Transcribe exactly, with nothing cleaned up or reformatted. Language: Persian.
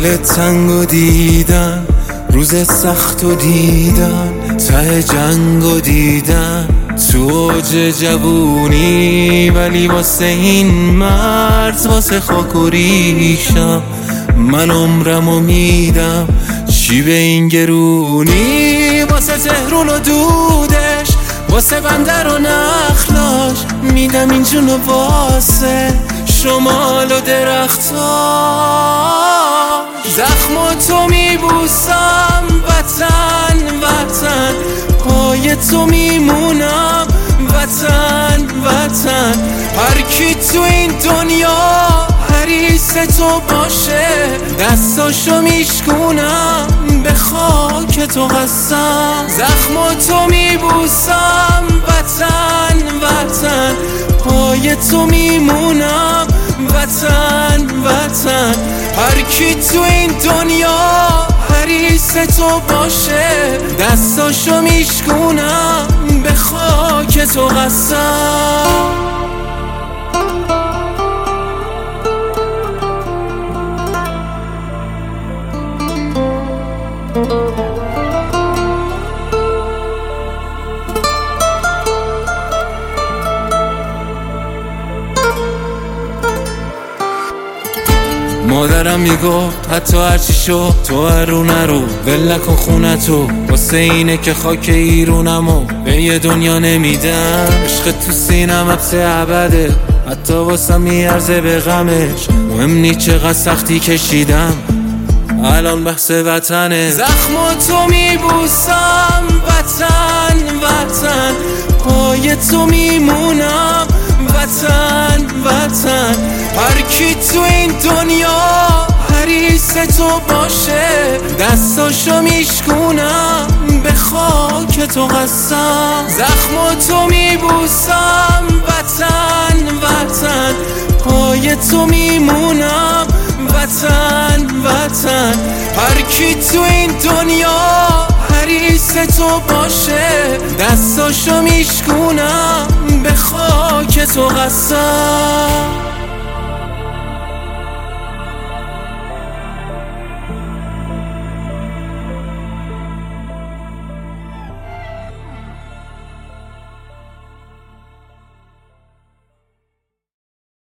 دل تنگو دیدن، روز سختو دیدن، ته جنگو دیدن، تو اوج جوونی. ولی واسه این مرد، واسه خاک و ریشم، من عمرمو میدم. چی به این گرونی؟ واسه تهرون و دودش، واسه بندر و نخلاش، میدم این جونو واسه شمال و درختاش. زخم تو میبوسم وطن وطن، پای تو میمونم وطن وطن. هر کی تو این دنیا حریص تو باشه، دستاشو میشکونم به خاک تو هستم. زخم تو میبوسم وطن وطن، پای تو میمونم وطن وطن. هر کی تو این دنیا حریص تو باشه، دستاشو میشکونم به خاک تو هستم. مادرم میگفت حتی هرچی شو تو هرو نرو، ول نکن خونتو، واسه اینه که خاک ایرونمو به یه دنیا نمیدم. عشق تو سینم حبس ابده، حتی واسه میارزه به غمش. مهم نی چقدر سختی کشیدم، الان بحث وطنه. زخم تو میبوسم وطن وطن، پای تو میمونم وطن وطن. هر کی تو این دنیا حریص تو باشه، دستاشو میشکونم به خاک تو هستم. زخم تو میبوسم وطن وطن، پای تو میمونم وطن وطن. هر کی تو این دنیا حریص تو باشه، دستاشو میشکونم به خاک تو هستم.